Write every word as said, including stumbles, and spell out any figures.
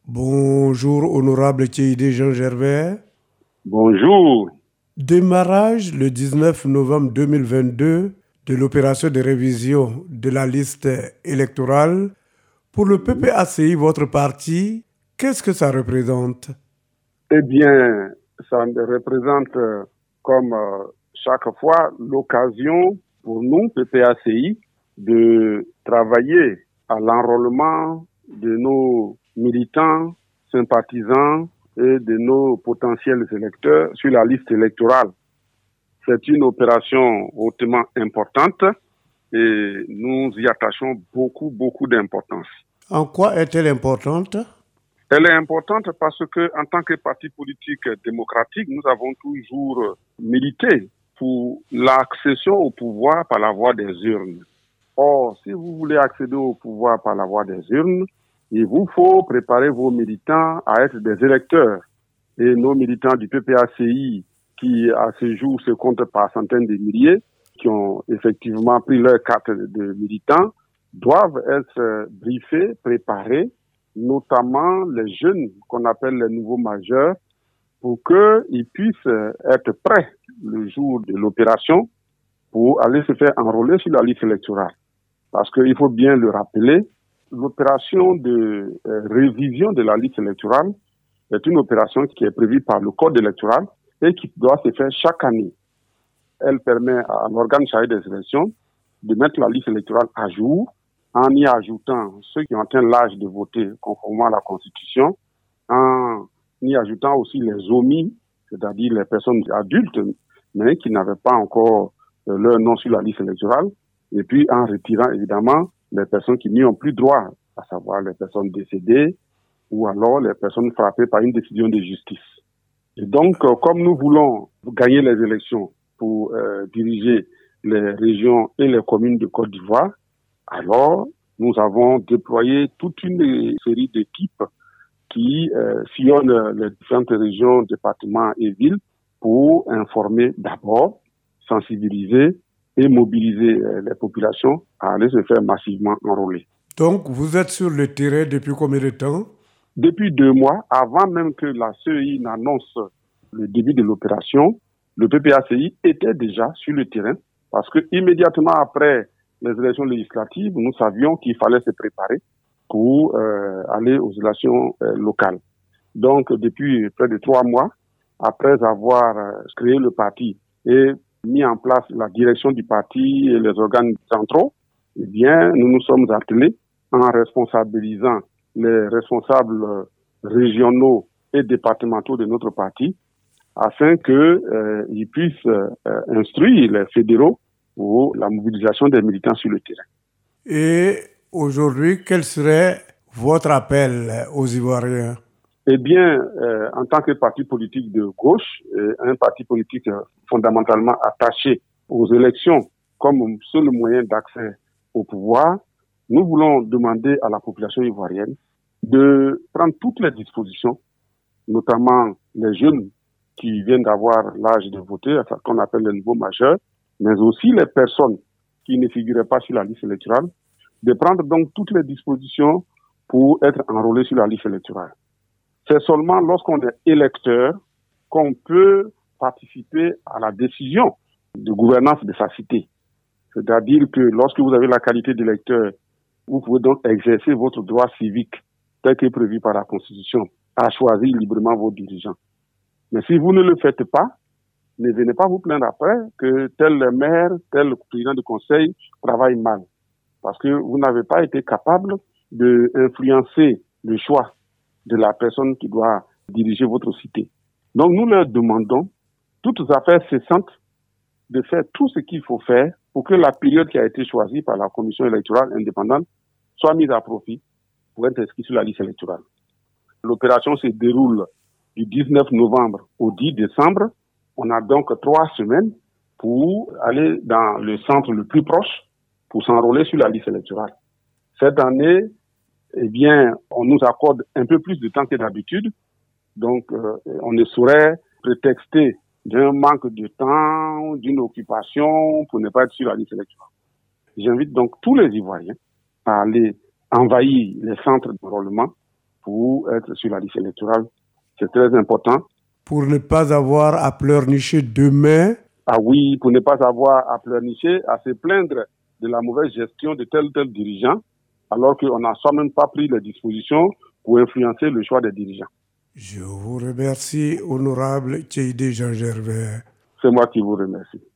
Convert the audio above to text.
Bonjour, honorable Tchéidé Jean Gervais. Bonjour. Démarrage le dix-neuf novembre deux mille vingt-deux de l'opération de révision de la liste électorale. Pour le P P A C I, votre parti, qu'est-ce que ça représente? Eh bien, ça représente, comme chaque fois, l'occasion pour nous, P P A C I, de travailler à l'enrôlement de nos militants, sympathisants et de nos potentiels électeurs sur la liste électorale. C'est une opération hautement importante et nous y attachons beaucoup, beaucoup d'importance. En quoi est-elle importante? Elle est importante parce que, en tant que parti politique démocratique, nous avons toujours milité pour l'accession au pouvoir par la voie des urnes. Or, si vous voulez accéder au pouvoir par la voie des urnes, il vous faut préparer vos militants à être des électeurs. Et nos militants du P P A C I, qui à ce jour se comptent par centaines de milliers, qui ont effectivement pris leur carte de militants, doivent être briefés, préparés, notamment les jeunes qu'on appelle les nouveaux majeurs, pour qu'ils puissent être prêts le jour de l'opération pour aller se faire enrôler sur la liste électorale. Parce qu'il faut bien le rappeler, l'opération de euh, révision de la liste électorale est une opération qui est prévue par le code électoral et qui doit se faire chaque année. Elle permet à l'organe chargé des élections de mettre la liste électorale à jour en y ajoutant ceux qui ont atteint l'âge de voter conformément à la Constitution, en y ajoutant aussi les omis, c'est-à-dire les personnes adultes, mais qui n'avaient pas encore euh, leur nom sur la liste électorale, et puis en retirant évidemment les personnes qui n'y ont plus droit, à savoir les personnes décédées ou alors les personnes frappées par une décision de justice. Et donc, euh, comme nous voulons gagner les élections pour euh, diriger les régions et les communes de Côte d'Ivoire, alors nous avons déployé toute une série d'équipes qui euh, sillonnent les différentes régions, départements et villes pour informer d'abord, sensibiliser et mobiliser euh, les populations à aller se faire massivement enrôler. Donc, vous êtes sur le terrain depuis combien de temps? Depuis deux mois, avant même que la C E I n'annonce le début de l'opération, le P P A C I était déjà sur le terrain parce que immédiatement après les élections législatives, nous savions qu'il fallait se préparer pour euh, aller aux élections euh, locales. Donc, depuis près de trois mois, après avoir euh, créé le parti et mis en place la direction du parti et les organes centraux, eh bien, nous nous sommes attelés en responsabilisant les responsables régionaux et départementaux de notre parti afin qu'ils euh, puissent euh, instruire les fédéraux pour la mobilisation des militants sur le terrain. Et aujourd'hui, quel serait votre appel aux Ivoiriens? Eh bien, euh, en tant que parti politique de gauche, euh, un parti politique euh, fondamentalement attaché aux élections comme seul moyen d'accès au pouvoir, nous voulons demander à la population ivoirienne de prendre toutes les dispositions, notamment les jeunes qui viennent d'avoir l'âge de voter, ce qu'on appelle les nouveaux majeurs, mais aussi les personnes qui ne figuraient pas sur la liste électorale, de prendre donc toutes les dispositions pour être enrôlés sur la liste électorale. C'est seulement lorsqu'on est électeur qu'on peut participer à la décision de gouvernance de sa cité. C'est-à-dire que lorsque vous avez la qualité d'électeur, vous pouvez donc exercer votre droit civique tel que prévu par la Constitution, à choisir librement vos dirigeants. Mais si vous ne le faites pas, ne venez pas vous plaindre après que tel maire, tel président de conseil travaille mal. Parce que vous n'avez pas été capable d'influencer le choix de la personne qui doit diriger votre cité. Donc nous leur demandons, toutes affaires cessantes, de faire tout ce qu'il faut faire pour que la période qui a été choisie par la commission électorale indépendante soit mise à profit pour être inscrit sur la liste électorale. L'opération se déroule du dix-neuf novembre au dix décembre. On a donc trois semaines pour aller dans le centre le plus proche pour s'enrôler sur la liste électorale. Cette année, eh bien, on nous accorde un peu plus de temps que d'habitude. Donc, euh, on ne saurait prétexter d'un manque de temps, d'une occupation pour ne pas être sur la liste électorale. J'invite donc tous les Ivoiriens à aller envahir les centres d'enrôlement pour être sur la liste électorale. C'est très important. Pour ne pas avoir à pleurnicher demain. Ah oui, pour ne pas avoir à pleurnicher, à se plaindre de la mauvaise gestion de tel ou tel dirigeant, alors qu'on n'a soi-même pas pris les dispositions pour influencer le choix des dirigeants. Je vous remercie, honorable Tcheïdé Jean Gervais. C'est moi qui vous remercie.